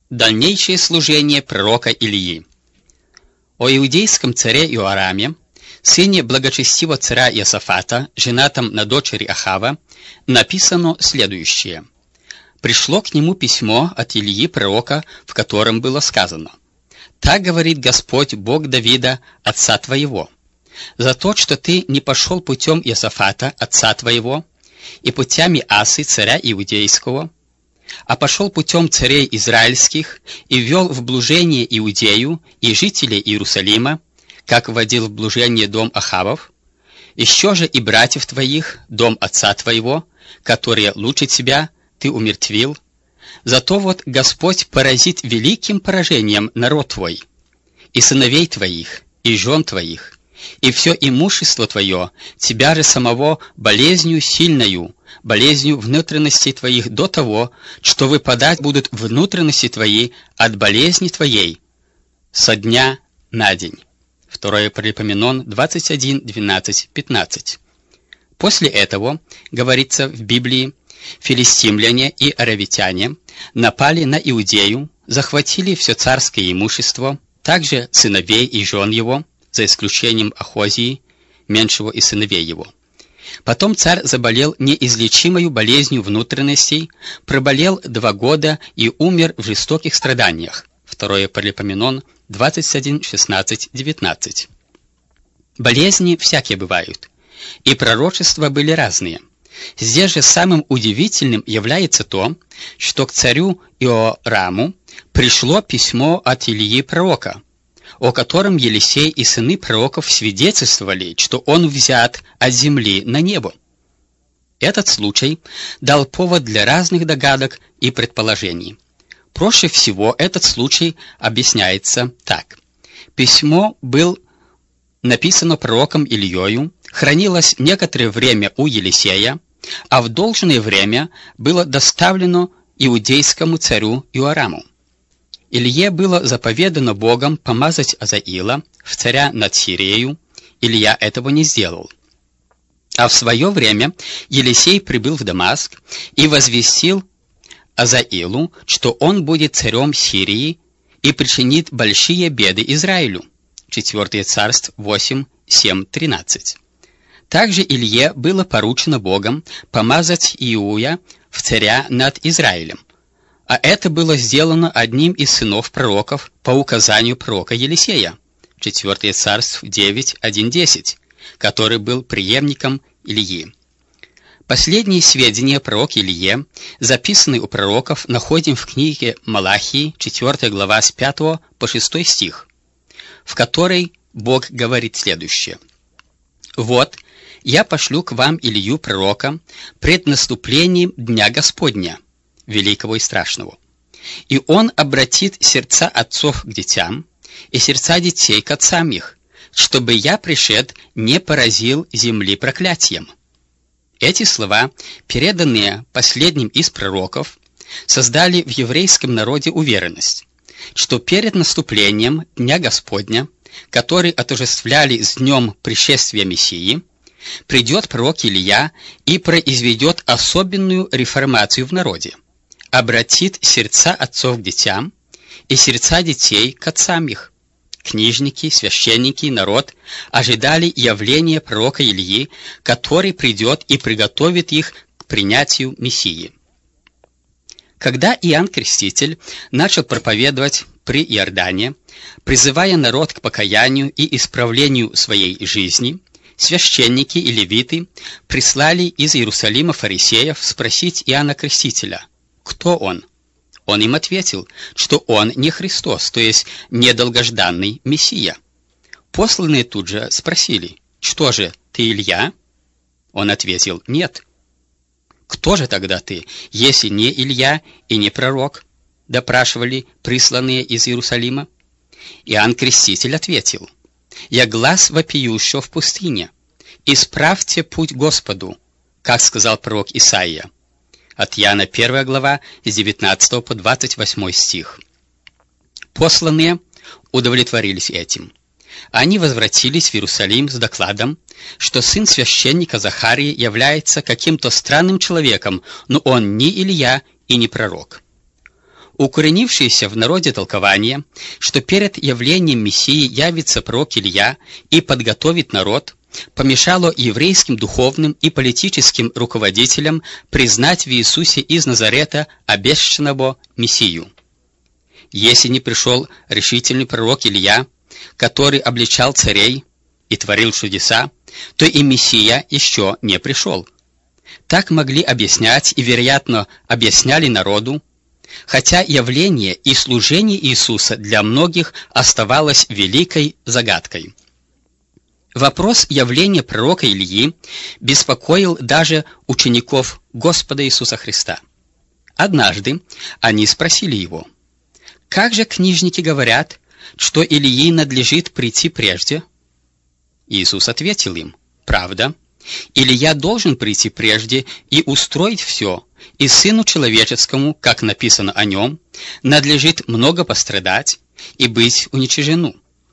Дальнейшее служение пророка Илии. О иудейском царе Иораме, сыне благочестивого царя Иосафата, женатом на дочери Ахава, написано следующее. «Пришло к нему письмо от Илии пророка, в котором было сказано: «Так говорит Господь, Бог Давида, отца твоего, за то, что ты не пошел путем Иосафата, отца твоего, и путями Асы, царя Иудейского, а пошел путем царей израильских и ввел в блужение Иудею и жителей Иерусалима, как вводил в блужение дом Ахавов, еще же и братьев твоих, дом отца твоего, которые лучше тебя, ты умертвил. Зато вот Господь поразит великим поражением народ твой, и сыновей твоих, и жен твоих, и все имущество твое, тебя же самого болезнью сильною, болезнью внутренностей твоих до того, что выпадать будут внутренности твои от болезни твоей со дня на день». 2 Паралипоменон 21, 12, 15. После этого, говорится в Библии, филистимляне и аравитяне напали на Иудею, захватили все царское имущество, также сыновей и жен его, за исключением Ахозии, меньшего из сыновей его. Потом царь заболел неизлечимою болезнью внутренностей, проболел 2 года и умер в жестоких страданиях. 2 Паралипоменон 21, 16, 19. Болезни всякие бывают, и пророчества были разные. Здесь же самым удивительным является то, что к царю Иораму пришло письмо от Илии пророка, о котором Елисей и сыны пророков свидетельствовали, что он взят от земли на небо. Этот случай дал повод для разных догадок и предположений. Проще всего этот случай объясняется так. Письмо было написано пророком Ильею, хранилось некоторое время у Елисея, а в должное время было доставлено иудейскому царю Иораму. Илье было заповедано Богом помазать Азаила в царя над Сирией. Илья этого не сделал. А в свое время Елисей прибыл в Дамаск и возвестил Азаилу, что он будет царем Сирии и причинит большие беды Израилю. 4 Царств 8, 7, 13. Также Илье было поручено Богом помазать Иуя в царя над Израилем. А это было сделано одним из сынов пророков по указанию пророка Елисея, 4 Царств 9, 1, 10, который был преемником Илии. Последние сведения пророка Илие, записанные у пророков, находим в книге Малахии, 4 глава с 5 по 6 стих, в которой Бог говорит следующее. «Вот, я пошлю к вам Илью пророка пред наступлением Дня Господня, великого и страшного. И он обратит сердца отцов к детям, и сердца детей к отцам их, чтобы я, пришед, не поразил земли проклятием». Эти слова, переданные последним из пророков, создали в еврейском народе уверенность, что перед наступлением Дня Господня, который отождествляли с днем пришествия Мессии, придет пророк Илия и произведет особенную реформацию в народе, обратит сердца отцов к детям и сердца детей к отцам их. Книжники, священники, народ ожидали явления пророка Илии, который придет и приготовит их к принятию Мессии. Когда Иоанн Креститель начал проповедовать при Иордане, призывая народ к покаянию и исправлению своей жизни, священники и левиты прислали из Иерусалима фарисеев спросить Иоанна Крестителя, кто он. Он им ответил, что он не Христос, то есть недолгожданный Мессия. Посланные тут же спросили, что же, ты Илья? Он ответил, нет. Кто же тогда ты, если не Илья и не пророк? Допрашивали присланные из Иерусалима. Иоанн Креститель ответил, я глас вопиющего в пустыне, исправьте путь Господу, как сказал пророк Исаия. От Иоанна 1 глава, с 19 по 28 стих. Посланные удовлетворились этим. Они возвратились в Иерусалим с докладом, что сын священника Захарии является каким-то странным человеком, но он не Илья и не пророк. Укоренившееся в народе толкование, что перед явлением Мессии явится пророк Илья и подготовит народ, помешало еврейским духовным и политическим руководителям признать в Иисусе из Назарета обещанного Мессию. Если не пришел решительный пророк Илья, который обличал царей и творил чудеса, то и Мессия еще не пришел. Так могли объяснять и, вероятно, объясняли народу, хотя явление и служение Иисуса для многих оставалось великой загадкой. Вопрос явления пророка Ильи беспокоил даже учеников Господа Иисуса Христа. Однажды они спросили его: «Как же книжники говорят, что Илии надлежит прийти прежде?» Иисус ответил им: «Правда, Илия должен прийти прежде и устроить все, и Сыну Человеческому, как написано о нем, надлежит много пострадать и быть уничижену.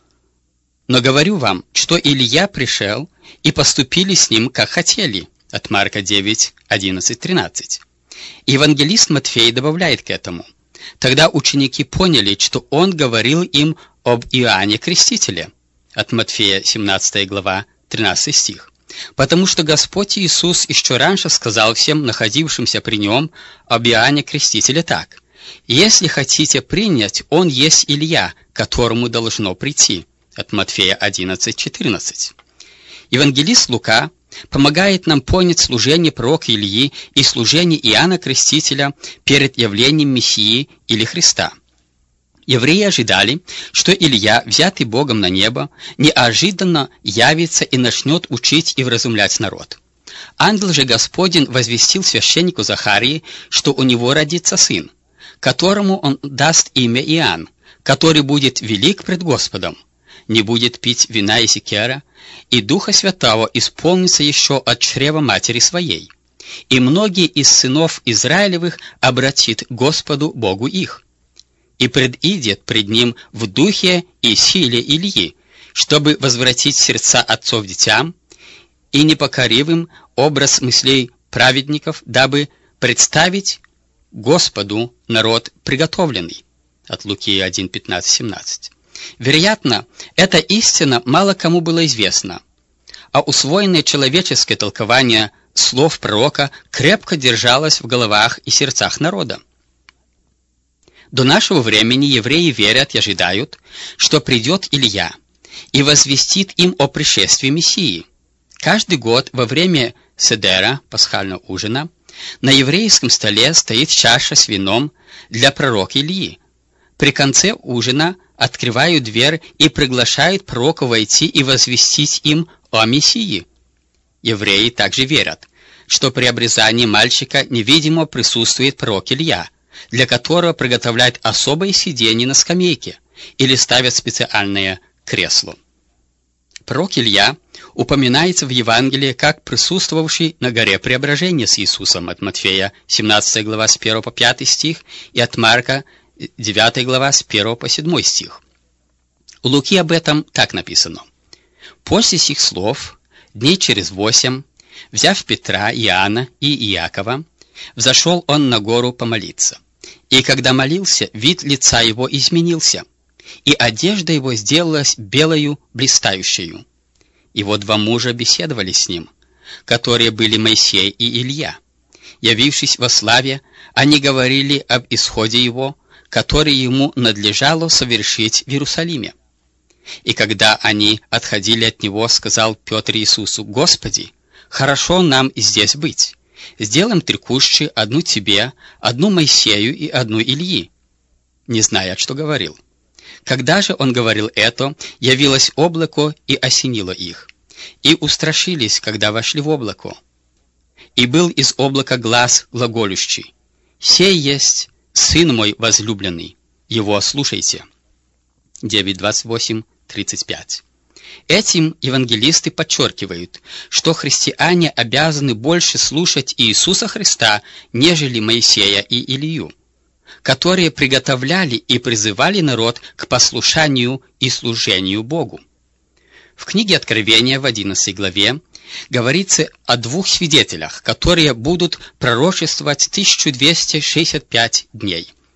Но говорю вам, что Илия пришел, и поступили с ним, как хотели». От Марка 9, 11, 13. Евангелист Матфей добавляет к этому: «Тогда ученики поняли, что он говорил им об Иоанне Крестителе». От Матфея 17 глава, 13 стих. «Потому что Господь Иисус еще раньше сказал всем находившимся при нем об Иоанне Крестителе так: «Если хотите принять, он есть Илья, которому должно прийти». От Матфея 11, 14. Евангелист Лука помогает нам понять служение пророка Ильи и служение Иоанна Крестителя перед явлением Мессии или Христа. Евреи ожидали, что Илья, взятый Богом на небо, неожиданно явится и начнет учить и вразумлять народ. Ангел же Господень возвестил священнику Захарии, что у него родится сын, которому он даст имя Иоанн, который будет велик пред Господом, не будет пить вина и сикера, и Духа Святого исполнится еще от чрева матери своей, и многие из сынов Израилевых обратит Господу Богу их, и предидет пред ним в духе и силе Ильи, чтобы возвратить сердца отцов детям, и непокоривым образ мыслей праведников, дабы представить Господу народ приготовленный». От Луки 1, 15, 17. Вероятно, эта истина мало кому было известна, а усвоенное человеческое толкование слов пророка крепко держалось в головах и сердцах народа. До нашего времени евреи верят и ожидают, что придет Илья и возвестит им о пришествии Мессии. Каждый год во время седера, пасхального ужина, на еврейском столе стоит чаша с вином для пророка Ильи. При конце ужина открывают дверь и приглашают пророка войти и возвестить им о Мессии. Евреи также верят, что при обрезании мальчика невидимо присутствует пророк Илья, для которого приготовляют особое сиденье на скамейке или ставят специальное кресло. Пророк Илья упоминается в Евангелии как присутствовавший на горе Преображения с Иисусом от Матфея 17 глава с 1 по 5 стих и от Марка 9 глава с 1 по 7 стих. У Луки об этом так написано: «После сих слов, дней через 8, взяв Петра, Иоанна и Иакова, взошел он на гору помолиться. И когда молился, вид лица его изменился, и одежда его сделалась белою блистающую. И вот два мужа беседовали с ним, которые были Моисей и Илья. Явившись во славе, они говорили об исходе его, который ему надлежало совершить в Иерусалиме. И когда они отходили от него, сказал Петр Иисусу: «Господи, хорошо нам здесь быть. Сделаем 3 кущи, одну тебе, одну Моисею и одну Ильи», не зная, что говорил. Когда же он говорил это, явилось облако и осенило их, и устрашились, когда вошли в облако. И был из облака глас глаголющий: «Сей есть Сын мой возлюбленный, его слушайте». 9:28-35. Этим евангелисты подчеркивают, что христиане обязаны больше слушать Иисуса Христа, нежели Моисея и Илью, которые приготовляли и призывали народ к послушанию и служению Богу. В книге Откровения в 11 главе говорится о 2 свидетелях, которые будут пророчествовать 1265 дней.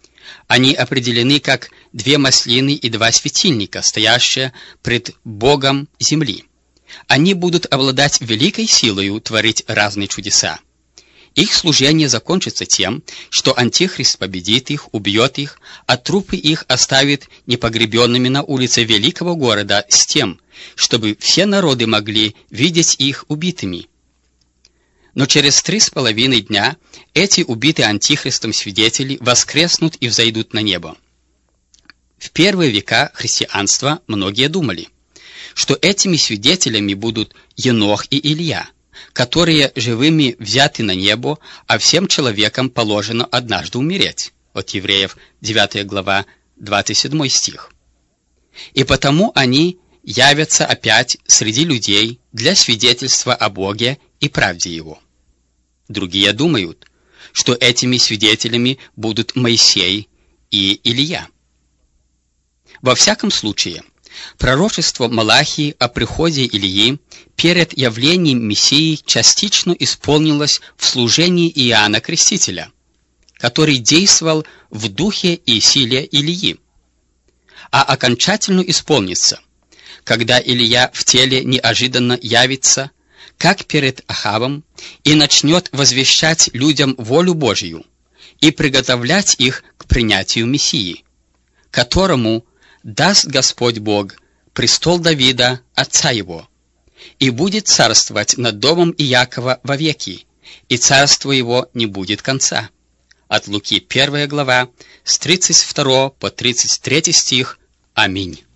Они определены как две маслины и два светильника, стоящие пред Богом земли. Они будут обладать великой силою творить разные чудеса. Их служение закончится тем, что Антихрист победит их, убьет их, а трупы их оставит непогребенными на улице великого города с тем, чтобы все народы могли видеть их убитыми. Но через 3,5 дня эти убитые Антихристом свидетели воскреснут и взойдут на небо. В первые века христианства многие думали, что этими свидетелями будут Енох и Илия, которые живыми взяты на небо, а всем человекам положено однажды умереть. От Евреев 9 глава 27 стих. И потому они явятся опять среди людей для свидетельства о Боге и правде Его. Другие думают, что этими свидетелями будут Моисей и Илия. Во всяком случае, пророчество Малахии о приходе Илии перед явлением Мессии частично исполнилось в служении Иоанна Крестителя, который действовал в духе и силе Илии, а окончательно исполнится, когда Илия в теле неожиданно явится, как перед Ахавом, и начнет возвещать людям волю Божию и приготовлять их к принятию Мессии, которому даст Господь Бог престол Давида, отца его, и будет царствовать над домом Иакова вовеки, и царство его не будет конца. От Луки 1 глава, с 32 по 33 стих. Аминь.